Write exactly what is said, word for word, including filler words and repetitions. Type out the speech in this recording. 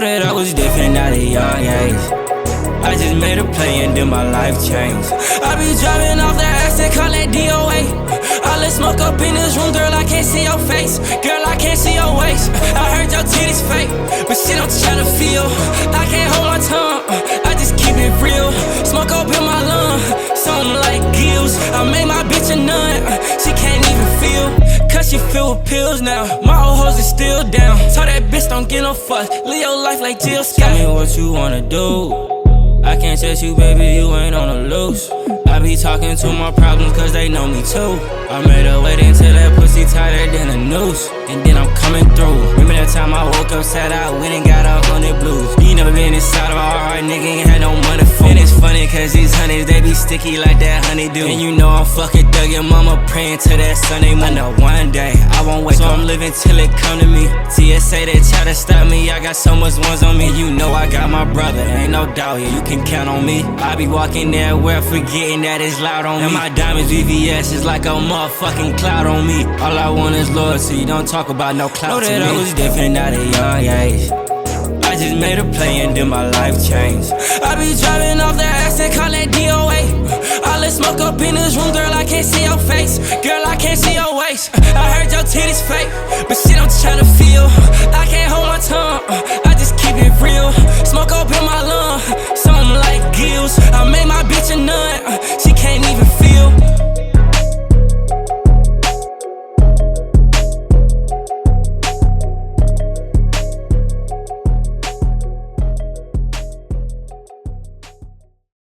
that I was different at a young age. I just made a play and then my life changed. I be driving off the exit, call that D O A. All this smoke up in this room, girl, I can't see your face. Girl, I can't see your waist. I heard your titties fake, but shit, I'm tryna feel. I can't hold my tongue, I just keep it real. Smoke up in my lung, something like gills. I made my bitch a nun, she can't even feel, cause she filled with pills now. My old hoes is still down. Tell that bitch don't get no fuck, live your life like Jill Scott. Tell me what you wanna do, I can't trust you, baby, you ain't on the loose. I be talking to my problems cause they know me too. I made her wait until that pussy tighter than a noose, and then I'm coming through. Remember that time I woke up sad, I went and got a hundred blues. You never been inside of a heart, nigga, ain't had no money for. And it's funny cause these honeys, they be sticky like that honeydew. And you know I'm fucking thug, your mama praying to that Sunday moon. I know one day I won't wake up, so I'm living till it come to me. T S A, they try to stop me, I got so much ones on me. You know I got my brother, ain't no doubt, yeah, you can count on me. I be walking everywhere forgetting that it's loud on me. And my diamonds V V S is like a motherfucking cloud on me. All I want is loyalty, don't talk about no clout to me. Know that I was different at a young age. I just made a play and then my life changed. I be driving off the exit, call that D O A. All this smoke up in this room, girl, I can't see your face. Girl, I can't see your waist. I heard your titties fake, but shit, I'm tryna